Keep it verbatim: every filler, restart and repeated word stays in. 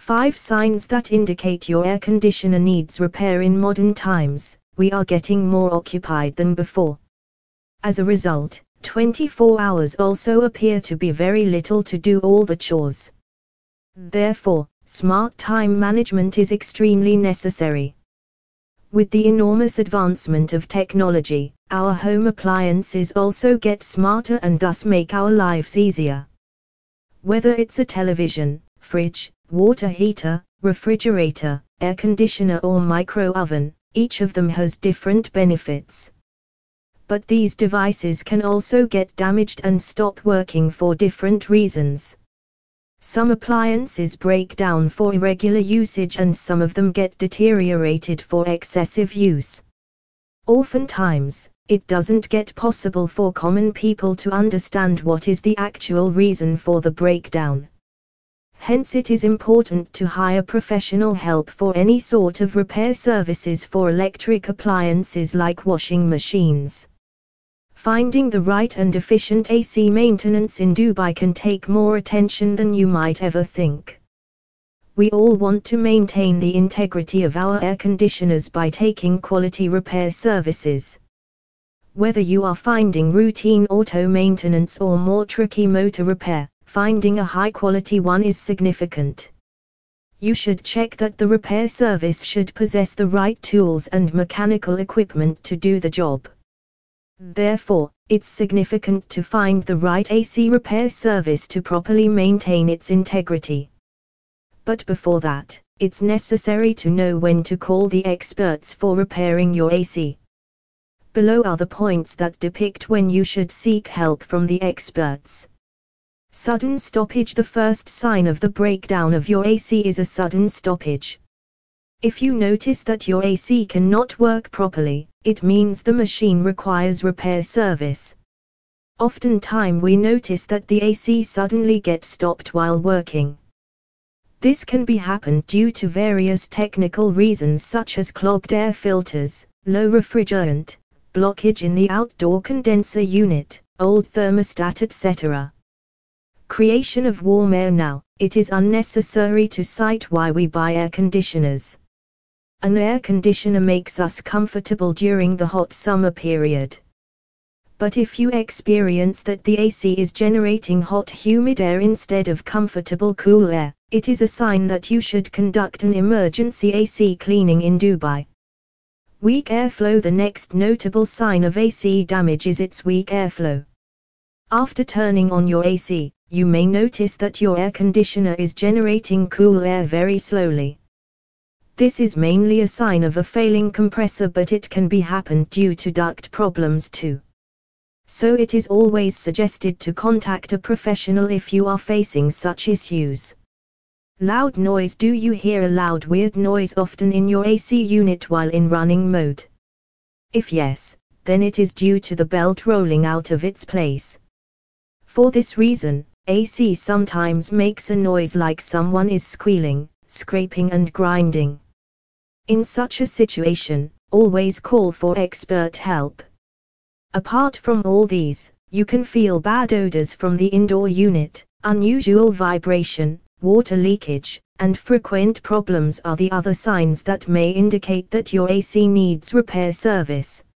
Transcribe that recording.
five signs that indicate your air conditioner needs repair. In modern times, we are getting more occupied than before. As a result, twenty-four hours also appear to be very little to do all the chores. Therefore, smart time management is extremely necessary. With the enormous advancement of technology, our home appliances also get smarter and thus make our lives easier. Whether it's a television, fridge, water heater, refrigerator, air conditioner or micro oven, each of them has different benefits. But these devices can also get damaged and stop working for different reasons. Some appliances break down for irregular usage and some of them get deteriorated for excessive use. Oftentimes, it doesn't get possible for common people to understand what is the actual reason for the breakdown. Hence it is important to hire professional help for any sort of repair services for electric appliances like washing machines. Finding the right and efficient A C maintenance in Dubai can take more attention than you might ever think. We all want to maintain the integrity of our air conditioners by taking quality repair services. Whether you are finding routine auto maintenance or more tricky motor repair, finding a high-quality one is significant. You should check that the repair service should possess the right tools and mechanical equipment to do the job. Therefore, it's significant to find the right A C repair service to properly maintain its integrity. But before that, it's necessary to know when to call the experts for repairing your A C. Below are the points that depict when you should seek help from the experts. Sudden stoppage. The first sign of the breakdown of your A C is a sudden stoppage. If you notice that your A C cannot work properly, it means the machine requires repair service. Oftentimes we notice that the A C suddenly gets stopped while working. This can be happened due to various technical reasons such as clogged air filters, low refrigerant, blockage in the outdoor condenser unit, old thermostat, et cetera. Creation of warm air. Now, it is unnecessary to cite why we buy air conditioners. An air conditioner makes us comfortable during the hot summer period. But if you experience that the A C is generating hot humid air instead of comfortable cool air, it is a sign that you should conduct an emergency A C cleaning in Dubai. Weak airflow. The next notable sign of A C damage is its weak airflow. After turning on your A C, you may notice that your air conditioner is generating cool air very slowly. This is mainly a sign of a failing compressor, but it can be happened due to duct problems too. So it is always suggested to contact a professional if you are facing such issues. Loud noise. Do you hear a loud weird noise often in your A C unit while in running mode? If yes, then it is due to the belt rolling out of its place. For this reason, A C sometimes makes a noise like someone is squealing, scraping and grinding. In such a situation, always call for expert help. Apart from all these, you can feel bad odors from the indoor unit, unusual vibration, water leakage, and frequent problems are the other signs that may indicate that your A C needs repair service.